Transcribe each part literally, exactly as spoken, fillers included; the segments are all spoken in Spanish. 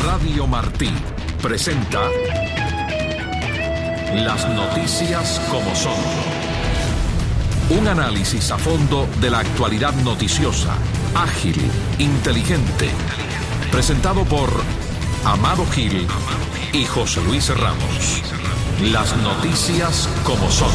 Radio Martí presenta Las noticias como son. Un análisis a fondo de la actualidad noticiosa, ágil, inteligente. Presentado por Amado Gil y José Luis Ramos. Las noticias como son.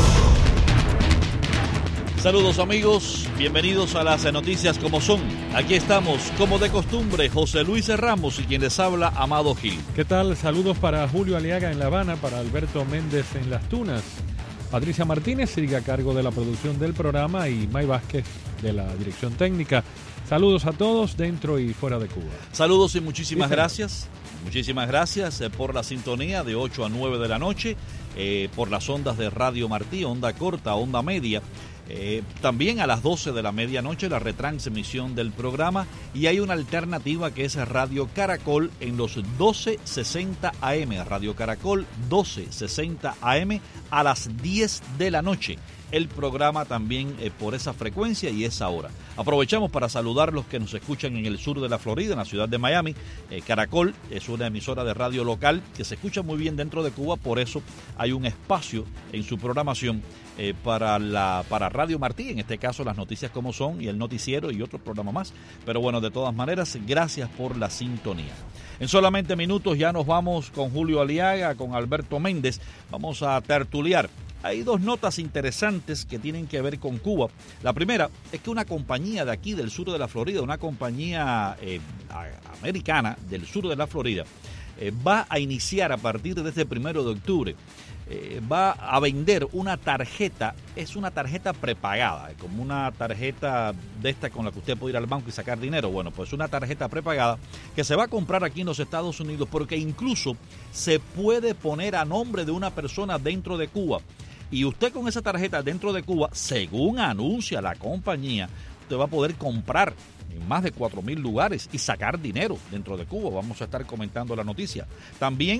Saludos amigos, bienvenidos a las noticias como son. Aquí estamos, como de costumbre, José Luis Ramos y quien les habla, Amado Gil. ¿Qué tal? Saludos para Julio Aliaga en La Habana, para Alberto Méndez en Las Tunas. Patricia Martínez sigue a cargo de la producción del programa y May Vázquez de la dirección técnica. Saludos a todos dentro y fuera de Cuba. Saludos y muchísimas sí, gracias. Muchísimas gracias eh, por la sintonía de ocho a nueve de la noche, eh, por las ondas de Radio Martí, onda corta, onda media. Eh, también a las doce de la medianoche la retransmisión del programa, y hay una alternativa que es Radio Caracol en los doce sesenta A M, Radio Caracol doce sesenta A M a las diez de la noche. El programa también eh, por esa frecuencia y esa hora. Aprovechamos para saludar a los que nos escuchan en el sur de la Florida, en la ciudad de Miami. Eh, Caracol es una emisora de radio local que se escucha muy bien dentro de Cuba, por eso hay un espacio en su programación eh, para, la, para Radio Martí, en este caso las noticias como son y el noticiero y otro programa más. Pero bueno, de todas maneras, gracias por la sintonía. En solamente minutos ya nos vamos con Julio Aliaga, con Alberto Méndez. Vamos a tertuliar. Hay dos notas interesantes que tienen que ver con Cuba. La primera es que una compañía de aquí del sur de la Florida, una compañía eh, americana del sur de la Florida, eh, va a iniciar a partir de este primero de octubre, eh, va a vender una tarjeta, es una tarjeta prepagada, como una tarjeta de esta con la que usted puede ir al banco y sacar dinero. Bueno, pues una tarjeta prepagada que se va a comprar aquí en los Estados Unidos, porque incluso se puede poner a nombre de una persona dentro de Cuba. Y usted con esa tarjeta dentro de Cuba, según anuncia la compañía, usted va a poder comprar en más de cuatro mil lugares y sacar dinero dentro de Cuba. Vamos a estar comentando la noticia. También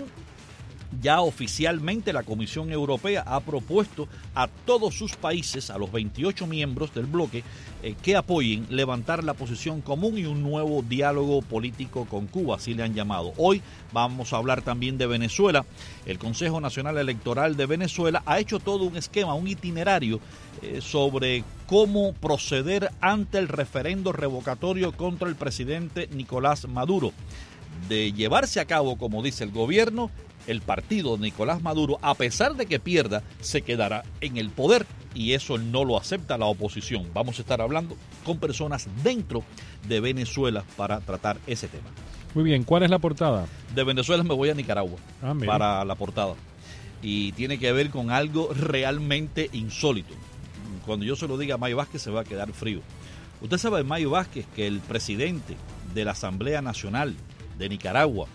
ya oficialmente la Comisión Europea ha propuesto a todos sus países, a los veintiocho miembros del bloque, eh, que apoyen levantar la posición común y un nuevo diálogo político con Cuba, así le han llamado. Hoy vamos a hablar también de Venezuela. El Consejo Nacional Electoral de Venezuela ha hecho todo un esquema, un itinerario eh, sobre cómo proceder ante el referendo revocatorio contra el presidente Nicolás Maduro. De llevarse a cabo, como dice el gobierno, el partido de Nicolás Maduro, a pesar de que pierda, se quedará en el poder, y eso no lo acepta la oposición. Vamos a estar hablando con personas dentro de Venezuela para tratar ese tema. Muy bien, ¿cuál es la portada? De Venezuela me voy a Nicaragua ah, para la portada, y tiene que ver con algo realmente insólito. Cuando yo se lo diga a Mayo Vázquez se va a quedar frío. Usted sabe, Mayo Vázquez, que el presidente de la Asamblea Nacional de Nicaragua,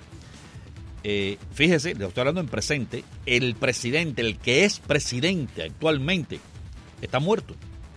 Eh, fíjese, le estoy hablando en presente, el presidente, el que es presidente actualmente, está muerto.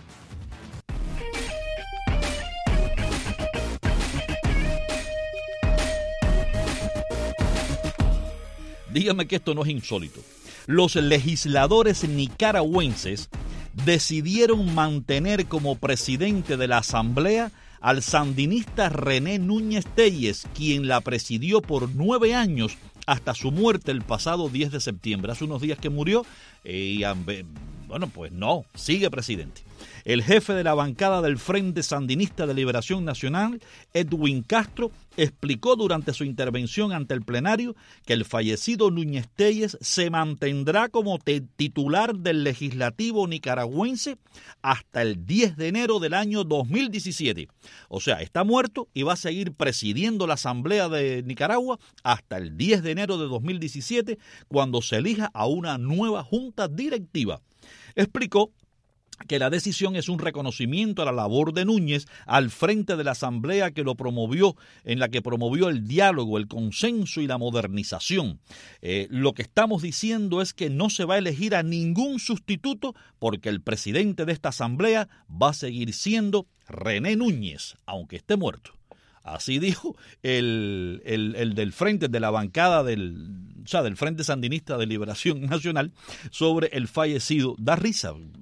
Dígame que esto no es insólito. Los legisladores nicaragüenses decidieron mantener como presidente de la Asamblea al sandinista René Núñez Tellez, quien la presidió por nueve años hasta su muerte el pasado diez de septiembre. Hace unos días que murió, eh, y bueno, pues no, sigue presidente. El jefe de la bancada del Frente Sandinista de Liberación Nacional, Edwin Castro, explicó durante su intervención ante el plenario que el fallecido Núñez Tellez se mantendrá como titular del legislativo nicaragüense hasta el diez de enero del año dos mil diecisiete. O sea, está muerto y va a seguir presidiendo la Asamblea de Nicaragua hasta el diez de enero de dos mil diecisiete, cuando se elija a una nueva junta directiva. Explicó que la decisión es un reconocimiento a la labor de Núñez al frente de la Asamblea que lo promovió, en la que promovió el diálogo, el consenso y la modernización. Eh, lo que estamos diciendo es que no se va a elegir a ningún sustituto, porque el presidente de esta Asamblea va a seguir siendo René Núñez, aunque esté muerto. Así dijo el, el, el del frente, de la bancada del, o sea, del Frente Sandinista de Liberación Nacional sobre el fallecido. Da risa.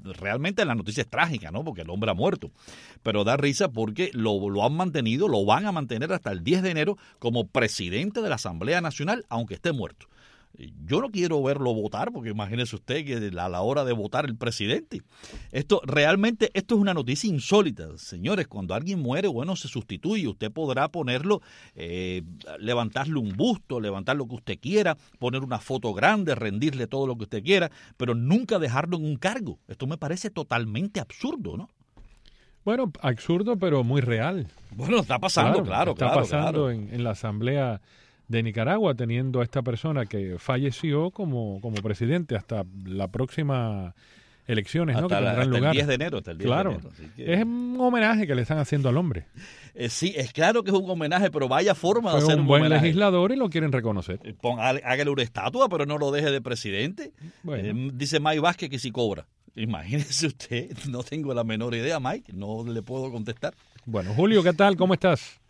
realmente la noticia es trágica, ¿no? Porque el hombre ha muerto. Pero da risa porque lo, lo han mantenido, lo van a mantener hasta el diez de enero como presidente de la Asamblea Nacional, aunque esté muerto. Yo no quiero verlo votar, porque imagínese usted que a la hora de votar el presidente. Esto realmente, esto es una noticia insólita. Señores, cuando alguien muere, bueno, se sustituye. Usted podrá ponerlo, eh, levantarle un busto, levantar lo que usted quiera, poner una foto grande, rendirle todo lo que usted quiera, pero nunca dejarlo en un cargo. Esto me parece totalmente absurdo, ¿no? Bueno, absurdo, pero muy real. Bueno, está pasando, claro, claro. Está claro, pasando claro. En, en la Asamblea de Nicaragua, teniendo a esta persona que falleció como, como presidente hasta la próxima elecciones, hasta ¿no? Que la, tendrán hasta lugar. el diez de enero, hasta el diez claro. de enero. Así que... Es un homenaje que le están haciendo al hombre. Eh, sí, es claro que es un homenaje, pero vaya forma de Fue hacer un un buen homenaje. legislador y lo quieren reconocer. Eh, Pon, hágale una estatua, pero no lo deje de presidente. Bueno. Eh, dice Mike Vázquez que sí cobra. Imagínese usted, no tengo la menor idea, Mike, no le puedo contestar. Bueno, Julio, ¿qué tal? ¿Cómo estás?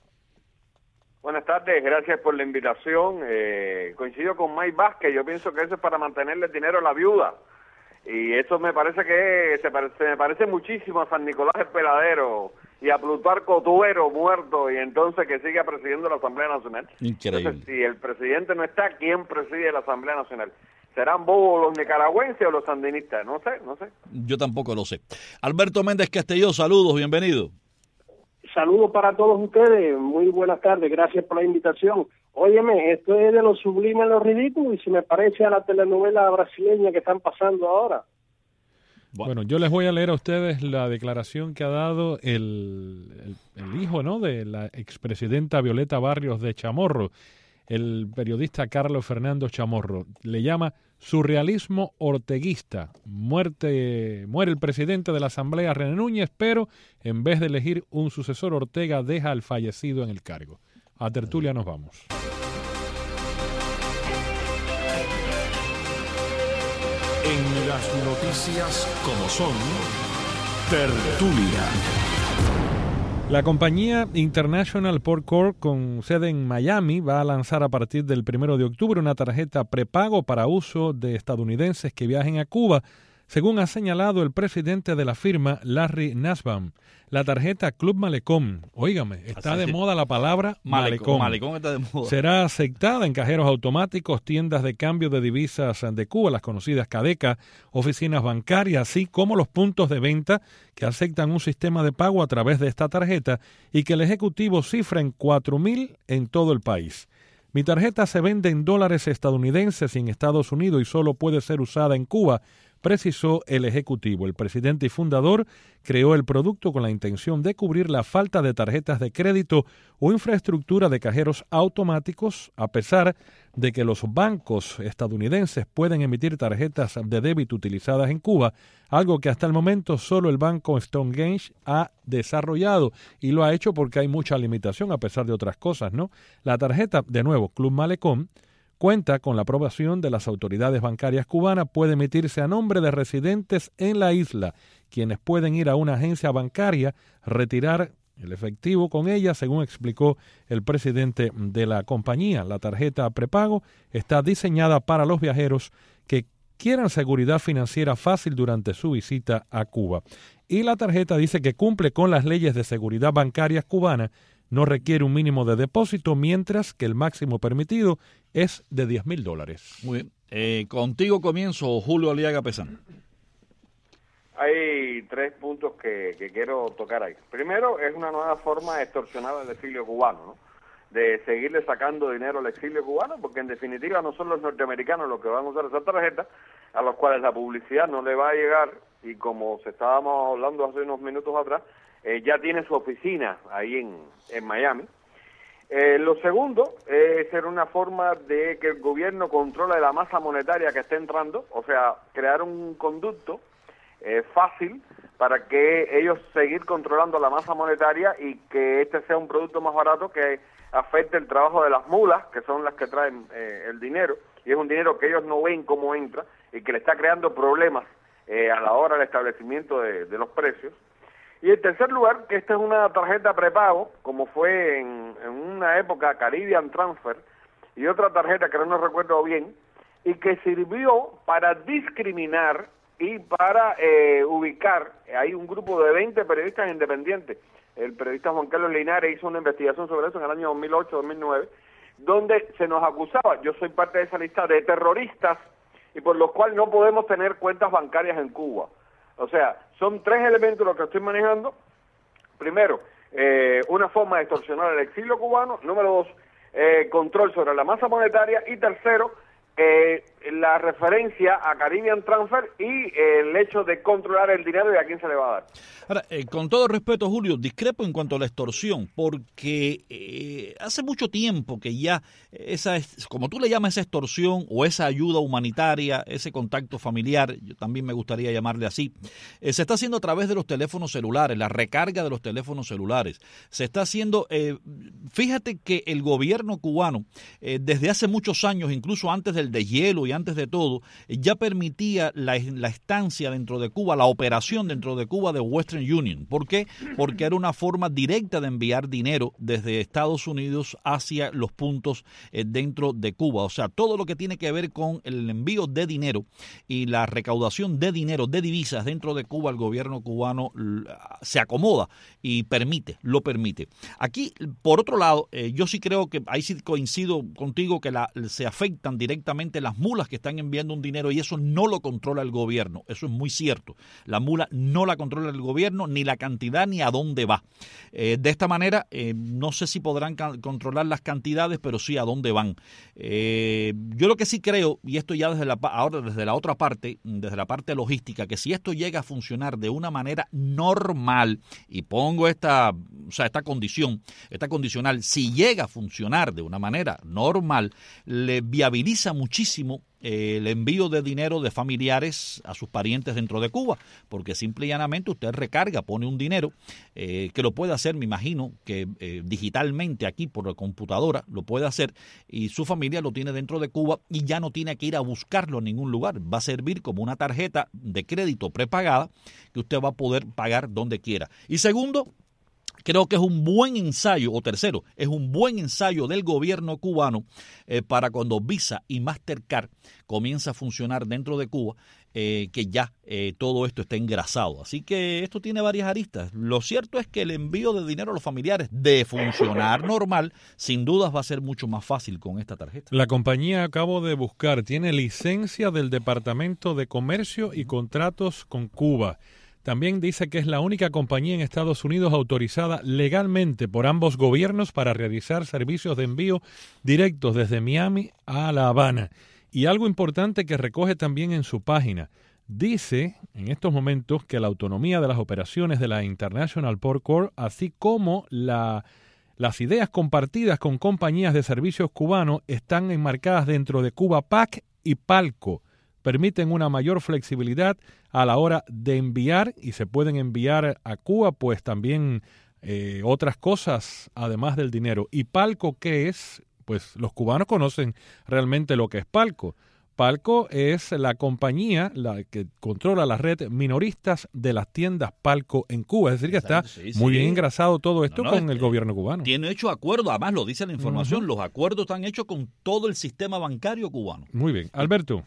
Buenas tardes, gracias por la invitación. Eh, coincido con Mike Vázquez, yo pienso que eso es para mantenerle dinero a la viuda. Y eso me parece que se, parece, me parece muchísimo a San Nicolás el Peladero y a Plutarco Tuero muerto, y entonces que siga presidiendo la Asamblea Nacional. Increíble. Entonces, si el presidente no está, ¿quién preside la Asamblea Nacional? ¿Serán bobos los nicaragüenses o los sandinistas? No sé, no sé. Yo tampoco lo sé. Alberto Méndez Castelló, saludos, bienvenido. Saludos para todos ustedes, muy buenas tardes, gracias por la invitación. Óyeme, esto es de lo sublime a lo ridículo y se me parece a la telenovela brasileña que están pasando ahora. Bueno, bueno yo les voy a leer a ustedes la declaración que ha dado el, el, el hijo, ¿no?, de la expresidenta Violeta Barrios de Chamorro, el periodista Carlos Fernando Chamorro. Le llama surrealismo orteguista. Muerte, muere el presidente de la Asamblea, René Núñez, pero en vez de elegir un sucesor, Ortega deja al fallecido en el cargo. A tertulia nos vamos. En las noticias como son, tertulia. La compañía International Port Corp, con sede en Miami, va a lanzar a partir del primero de octubre una tarjeta prepago para uso de estadounidenses que viajen a Cuba, según ha señalado el presidente de la firma, Larry Nussbaum. La tarjeta Club Malecón, óigame, está Así de es. moda la palabra Malecón. malecón. Malecón está de moda. Será aceptada en cajeros automáticos, tiendas de cambio de divisas de Cuba, las conocidas CADECA, oficinas bancarias, así como los puntos de venta que aceptan un sistema de pago a través de esta tarjeta y que el Ejecutivo cifra en cuatro mil en todo el país. Mi tarjeta se vende en dólares estadounidenses y en Estados Unidos y solo puede ser usada en Cuba, precisó el Ejecutivo. El presidente y fundador creó el producto con la intención de cubrir la falta de tarjetas de crédito o infraestructura de cajeros automáticos, a pesar de que los bancos estadounidenses pueden emitir tarjetas de débito utilizadas en Cuba, algo que hasta el momento solo el banco Stonegate ha desarrollado, y lo ha hecho porque hay mucha limitación a pesar de otras cosas, ¿no? La tarjeta, de nuevo, Club Malecón, cuenta con la aprobación de las autoridades bancarias cubanas, puede emitirse a nombre de residentes en la isla, quienes pueden ir a una agencia bancaria, retirar el efectivo con ella, según explicó el presidente de la compañía. La tarjeta prepago está diseñada para los viajeros que quieran seguridad financiera fácil durante su visita a Cuba. Y la tarjeta dice que cumple con las leyes de seguridad bancaria cubana, no requiere un mínimo de depósito, mientras que el máximo permitido es de diez mil dólares. Muy bien. Eh, contigo comienzo, Julio Aliaga Pesán. Hay tres puntos que, que quiero tocar ahí. Primero, es una nueva forma de extorsionar al exilio cubano, ¿no? De seguirle sacando dinero al exilio cubano, porque en definitiva no son los norteamericanos los que van a usar esa tarjeta, a los cuales la publicidad no le va a llegar, y como se estábamos hablando hace unos minutos atrás, eh, ya tiene su oficina ahí en, en Miami. Eh, lo segundo es ser una forma de que el gobierno controle la masa monetaria que está entrando, o sea, crear un conducto eh, fácil para que ellos seguir controlando la masa monetaria y que este sea un producto más barato que afecte el trabajo de las mulas, que son las que traen eh, el dinero, y es un dinero que ellos no ven cómo entra y que le está creando problemas eh, a la hora del establecimiento de, de los precios. Y en tercer lugar, que esta es una tarjeta prepago, como fue en, en una época Caribbean Transfer, y otra tarjeta que no recuerdo bien, y que sirvió para discriminar y para eh, ubicar, hay un grupo de veinte periodistas independientes. El periodista Juan Carlos Linares hizo una investigación sobre eso en el año dos mil ocho dos mil nueve, donde se nos acusaba, yo soy parte de esa lista, de terroristas, y por los cuales no podemos tener cuentas bancarias en Cuba. O sea, son tres elementos los que estoy manejando. Primero, eh, una forma de extorsionar el exilio cubano. Número dos, eh, control sobre la masa monetaria. Y tercero, eh, la referencia a Caribbean Transfer y eh, el hecho de controlar el dinero y a quién se le va a dar. Ahora, eh, con todo respeto, Julio, discrepo en cuanto a la extorsión, porque eh, hace mucho tiempo que ya esa, como tú le llamas, esa extorsión o esa ayuda humanitaria, ese contacto familiar, yo también me gustaría llamarle así, eh, se está haciendo a través de los teléfonos celulares, la recarga de los teléfonos celulares. Se está haciendo, eh, fíjate que el gobierno cubano, eh, desde hace muchos años, incluso antes del deshielo y antes de todo, eh, ya permitía la, la estancia dentro de Cuba, la operación dentro de Cuba de Western Union. ¿Por qué? Porque era una forma directa de enviar dinero desde Estados Unidos hacia los puntos eh, dentro de Cuba. O sea, todo lo que tiene que ver con el envío de dinero y la recaudación de dinero, de divisas dentro de Cuba, el gobierno cubano se acomoda y permite, lo permite. Aquí, por otro lado, eh, yo sí creo que, ahí sí coincido contigo, que la, se afectan directamente las mulas que están enviando un dinero y eso no lo controla el gobierno. Eso es muy cierto. La mula no la controla el gobierno, ni la cantidad ni a dónde va. Eh, de esta manera, eh, no sé si podrán ca- controlar las cantidades, pero sí a dónde van. Eh, yo lo que sí creo, y esto ya desde la, ahora desde la otra parte, desde la parte logística, que si esto llega a funcionar de una manera normal, y pongo esta, o sea, esta condición, esta condicional, si llega a funcionar de una manera normal, le viabiliza muchísimo el envío de dinero de familiares a sus parientes dentro de Cuba, porque simple y llanamente usted recarga, pone un dinero, eh, que lo puede hacer, me imagino, que eh, digitalmente aquí por la computadora lo puede hacer, y su familia lo tiene dentro de Cuba y ya no tiene que ir a buscarlo en ningún lugar. Va a servir como una tarjeta de crédito prepagada que usted va a poder pagar donde quiera. Y segundo, creo que es un buen ensayo, o tercero, es un buen ensayo del gobierno cubano eh, para cuando Visa y Mastercard comienza a funcionar dentro de Cuba, eh, que ya eh, todo esto está engrasado. Así que esto tiene varias aristas. Lo cierto es que el envío de dinero a los familiares, de funcionar normal, sin dudas va a ser mucho más fácil con esta tarjeta. La compañía, acabo de buscar, tiene licencia del Departamento de Comercio y Contratos con Cuba. También dice que es la única compañía en Estados Unidos autorizada legalmente por ambos gobiernos para realizar servicios de envío directos desde Miami a La Habana. Y algo importante que recoge también en su página, dice en estos momentos que la autonomía de las operaciones de la International Port Corp, así como la, las ideas compartidas con compañías de servicios cubanos, están enmarcadas dentro de Cuba P A C y Palco. Permiten una mayor flexibilidad a la hora de enviar, y se pueden enviar a Cuba pues también eh, otras cosas además del dinero. ¿Y Palco qué es? Pues los cubanos conocen realmente lo que es Palco. Palco es la compañía la que controla la red minoristas de las tiendas Palco en Cuba. Es decir, que está sí, sí. muy bien engrasado todo esto no, no, con el gobierno cubano. Tiene hecho acuerdo, además lo dice la información, uh-huh. Los acuerdos están hechos con todo el sistema bancario cubano. Muy bien. Alberto.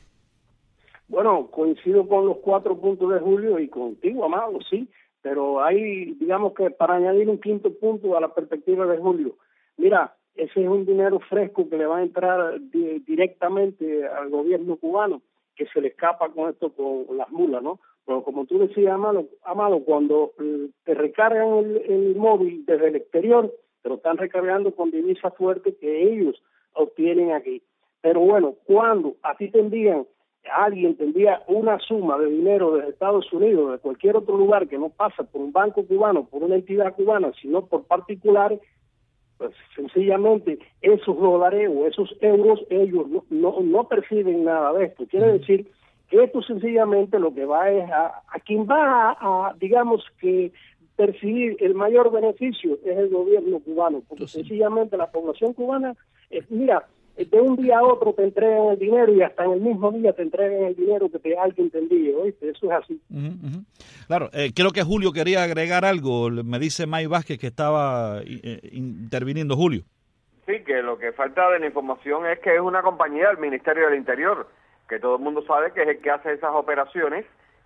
Bueno, coincido con los cuatro puntos de Julio y contigo, Amado, sí, pero hay, digamos que para añadir un quinto punto a la perspectiva de Julio, mira, ese es un dinero fresco que le va a entrar di- directamente al gobierno cubano, que se le escapa con esto, con las mulas, ¿no? Pero como tú decías, Amado, Amado cuando eh, te recargan el, el móvil desde el exterior, te lo están recargando con divisa fuerte que ellos obtienen aquí. Pero bueno, cuando a ti te envían alguien tendría una suma de dinero desde Estados Unidos, de cualquier otro lugar que no pasa por un banco cubano, por una entidad cubana, sino por particulares, pues sencillamente esos dólares o esos euros, ellos no, no, no perciben nada de esto. Quiere decir que esto sencillamente lo que va es a, a quien va a, a, digamos que, percibir el mayor beneficio es el gobierno cubano, porque Entonces, sencillamente la población cubana, eh, mira, de un día a otro te entregan el dinero y hasta en el mismo día te entregan el dinero que te alguien te envíe, ¿oíste? Eso es así. Uh-huh, uh-huh. Claro, eh, creo que Julio quería agregar algo. Me dice May Vázquez que estaba eh, interviniendo. Julio. Sí, que lo que falta de la información es que es una compañía del Ministerio del Interior, que todo el mundo sabe que es el que hace esas operaciones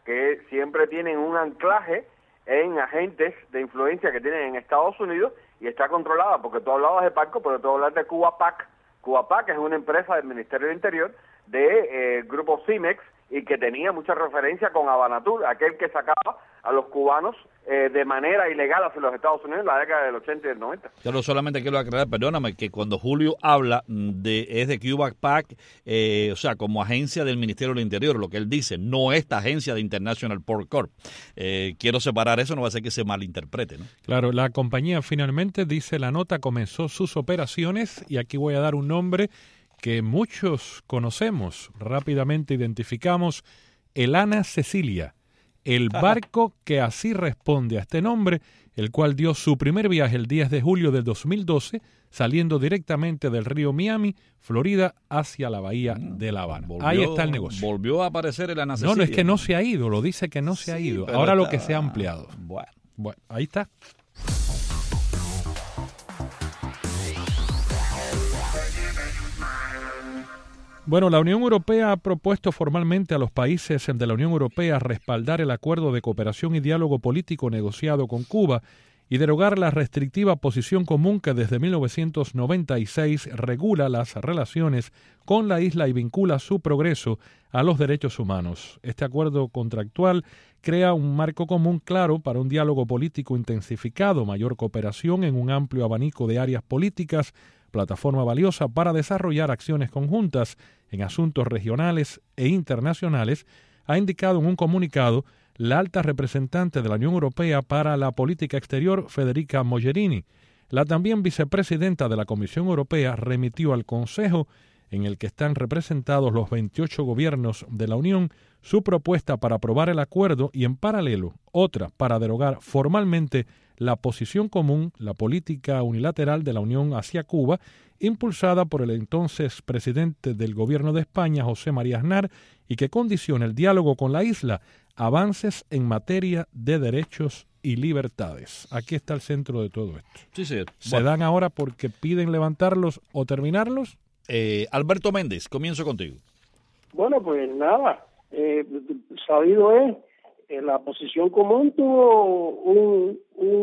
que siempre tienen un anclaje en agentes de influencia que tienen en Estados Unidos y está controlada, porque tú hablabas de Parco, pero tú hablas de Cubapac. Cubapac es una empresa del Ministerio del Interior de eh, grupo Cimex y que tenía mucha referencia con Habanatur, aquel que sacaba a los cubanos eh, de manera ilegal hacia los Estados Unidos en la década del ochenta y del noventa. Yo solamente quiero aclarar, perdóname, que cuando Julio habla de es de Cubapac, eh, o sea, como agencia del Ministerio del Interior, lo que él dice, no esta agencia de International Port Corp. Eh, quiero separar eso, no va a ser que se malinterprete, ¿no? Claro, la compañía finalmente, dice la nota, comenzó sus operaciones, y aquí voy a dar un nombre que muchos conocemos, rápidamente identificamos, el Ana Cecilia, el barco que así responde a este nombre, el cual dio su primer viaje el diez de julio del dos mil doce, saliendo directamente del río Miami, Florida, hacia la bahía de La Habana. Volvió, Ahí está el negocio. Volvió a aparecer el Ana Cecilia. No, no, es que no se ha ido, lo dice que no se ha sí, ido. Ahora está... lo que se ha ampliado. Bueno, bueno ahí está. Bueno, la Unión Europea ha propuesto formalmente a los países de la Unión Europea respaldar el acuerdo de cooperación y diálogo político negociado con Cuba y derogar la restrictiva posición común que desde mil novecientos noventa y seis regula las relaciones con la isla y vincula su progreso a los derechos humanos. Este acuerdo contractual crea un marco común claro para un diálogo político intensificado, mayor cooperación en un amplio abanico de áreas políticas, plataforma valiosa para desarrollar acciones conjuntas en asuntos regionales e internacionales, ha indicado en un comunicado la alta representante de la Unión Europea para la Política Exterior, Federica Mogherini. La también vicepresidenta de la Comisión Europea remitió al Consejo, en el que están representados los veintiocho gobiernos de la Unión, su propuesta para aprobar el acuerdo y, en paralelo, otra para derogar formalmente la posición común, la política unilateral de la Unión hacia Cuba, impulsada por el entonces presidente del Gobierno de España, José María Aznar, y que condiciona el diálogo con la isla, avances en materia de derechos y libertades. Aquí está el centro de todo esto. Sí, sí. ¿Se bueno. dan ahora porque piden levantarlos o terminarlos? Eh, Alberto Méndez, comienzo contigo. Bueno, pues nada, eh, sabido es, eh, la posición común tuvo un,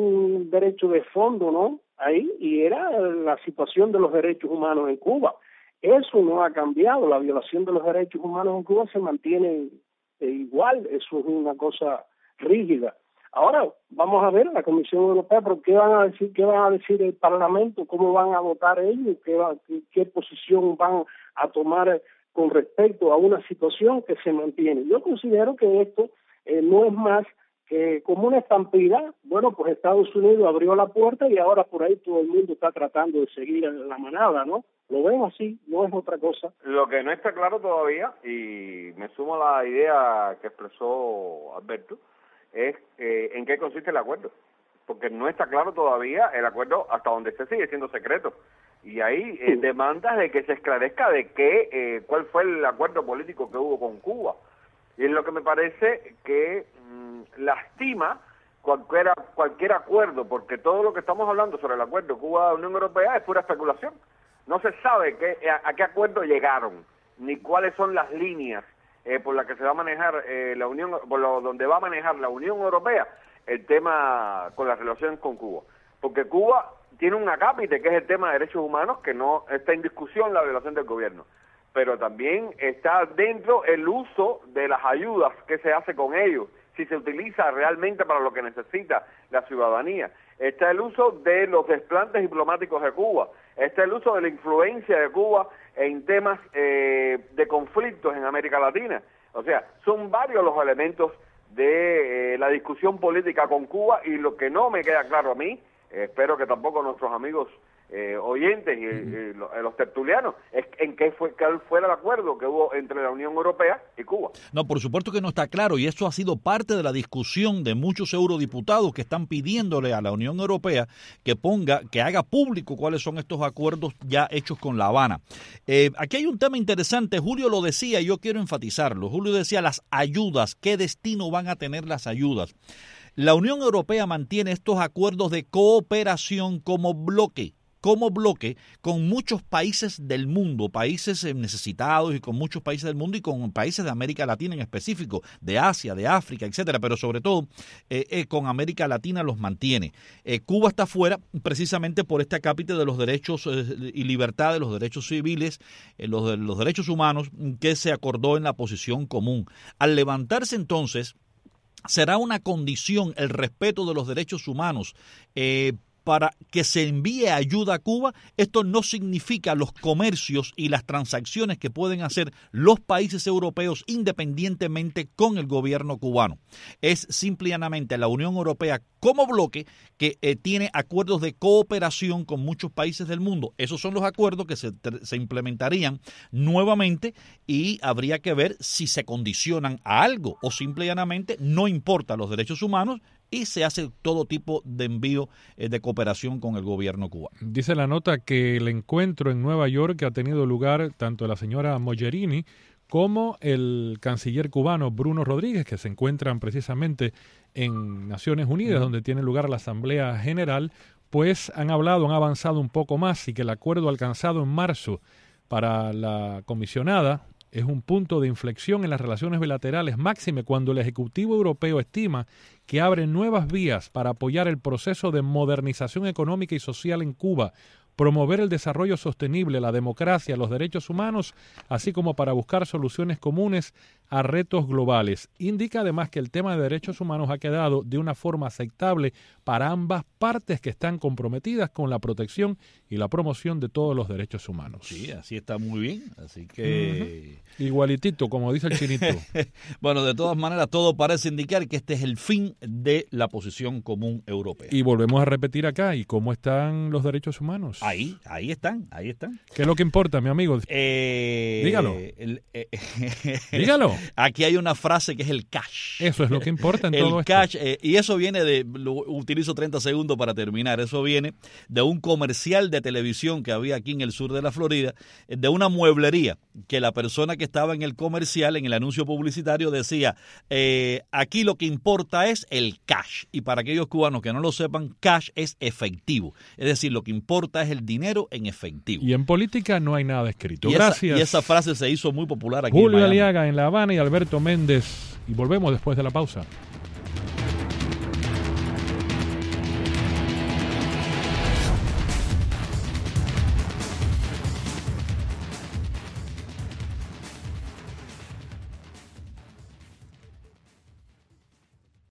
un derecho de fondo, ¿no? Ahí, y era la situación de los derechos humanos en Cuba. Eso no ha cambiado, la violación de los derechos humanos en Cuba se mantiene eh, igual, eso es una cosa rígida. Ahora vamos a ver la Comisión Europea, pero qué van a decir, qué van a decir el Parlamento, cómo van a votar ellos, qué, va, qué, qué posición van a tomar con respecto a una situación que se mantiene. Yo considero que esto eh, no es más que como una estampida. Bueno, pues Estados Unidos abrió la puerta y ahora por ahí todo el mundo está tratando de seguir la manada, ¿no? Lo ven así, no es otra cosa. Lo que no está claro todavía, y me sumo a la idea que expresó Alberto, es eh, en qué consiste el acuerdo, porque no está claro todavía el acuerdo, hasta donde se sigue siendo secreto, y hay eh, demandas de que se esclarezca de qué, eh, cuál fue el acuerdo político que hubo con Cuba, y es lo que me parece que mmm, lastima cualquier, cualquier acuerdo, porque todo lo que estamos hablando sobre el acuerdo Cuba-Unión Europea es pura especulación. No se sabe qué, a, a qué acuerdo llegaron, ni cuáles son las líneas Eh, por la que se va a manejar eh, la Unión, por lo, donde va a manejar la Unión Europea el tema con las relaciones con Cuba, porque Cuba tiene un acápite que es el tema de derechos humanos, que no está en discusión la violación del gobierno, pero también está dentro el uso de las ayudas que se hace con ellos, si se utiliza realmente para lo que necesita la ciudadanía. Está el uso de los desplantes diplomáticos de Cuba, está el uso de la influencia de Cuba en temas eh, de conflictos en América Latina. O sea, son varios los elementos de eh, la discusión política con Cuba, y lo que no me queda claro a mí, eh, espero que tampoco nuestros amigos eh, oyentes y, y los, los tertulianos, es en qué fue, cuál fue el acuerdo que hubo entre la Unión Europea y Cuba. No, por supuesto que no está claro, y eso ha sido parte de la discusión de muchos eurodiputados que están pidiéndole a la Unión Europea que ponga, que haga público cuáles son estos acuerdos ya hechos con La Habana. Eh, aquí hay un tema interesante, Julio lo decía y yo quiero enfatizarlo. Julio decía las ayudas, qué destino van a tener las ayudas. La Unión Europea mantiene estos acuerdos de cooperación como bloque. como bloque con muchos países del mundo, países necesitados y con muchos países del mundo y con países de América Latina en específico, de Asia, de África, etcétera, pero sobre todo eh, eh, con América Latina los mantiene. Eh, Cuba está fuera precisamente por este acápite de los derechos eh, y libertades, los derechos civiles, eh, los, los derechos humanos que se acordó en la posición común. Al levantarse entonces, será una condición el respeto de los derechos humanos eh, para que se envíe ayuda a Cuba. Esto no significa los comercios y las transacciones que pueden hacer los países europeos independientemente con el gobierno cubano. Es simplemente la Unión Europea como bloque que eh, tiene acuerdos de cooperación con muchos países del mundo. Esos son los acuerdos que se, se implementarían nuevamente y habría que ver si se condicionan a algo o simplemente no importa los derechos humanos y se hace todo tipo de envío eh, de cooperación con el gobierno cubano. Dice la nota que el encuentro en Nueva York ha tenido lugar tanto de la señora Mogherini como el canciller cubano Bruno Rodríguez, que se encuentran precisamente en Naciones Unidas, uh-huh. donde tiene lugar la Asamblea General, pues han hablado, han avanzado un poco más y que el acuerdo alcanzado en marzo para la comisionada es un punto de inflexión en las relaciones bilaterales, máxime cuando el Ejecutivo Europeo estima que abre nuevas vías para apoyar el proceso de modernización económica y social en Cuba, promover el desarrollo sostenible, la democracia, los derechos humanos, así como para buscar soluciones comunes a retos globales. Indica además que el tema de derechos humanos ha quedado de una forma aceptable para ambas partes que están comprometidas con la protección y la promoción de todos los derechos humanos. Sí, así está muy bien, así que... Uh-huh. Igualitito, como dice el chinito. Bueno, de todas maneras, todo parece indicar que este es el fin de la posición común europea. Y volvemos a repetir acá, ¿y cómo están los derechos humanos? Ahí, ahí están, ahí están. ¿Qué es lo que importa, mi amigo? Eh, Dígalo. El, eh, Dígalo. Aquí hay una frase que es el cash. Eso es lo que importa en el todo cash, esto. Eh, y eso viene de, lo utilizo treinta segundos para terminar, eso viene de un comercial de televisión que había aquí en el sur de la Florida, de una mueblería, que la persona que estaba en el comercial, en el anuncio publicitario, decía, eh, aquí lo que importa es el cash. Y para aquellos cubanos que no lo sepan, cash es efectivo. Es decir, lo que importa es el dinero en efectivo. Y en política no hay nada escrito. Y Gracias. Esa, y esa frase se hizo muy popular aquí Julio en Miami. Aliaga en La Habana y Alberto Méndez. Y volvemos después de la pausa.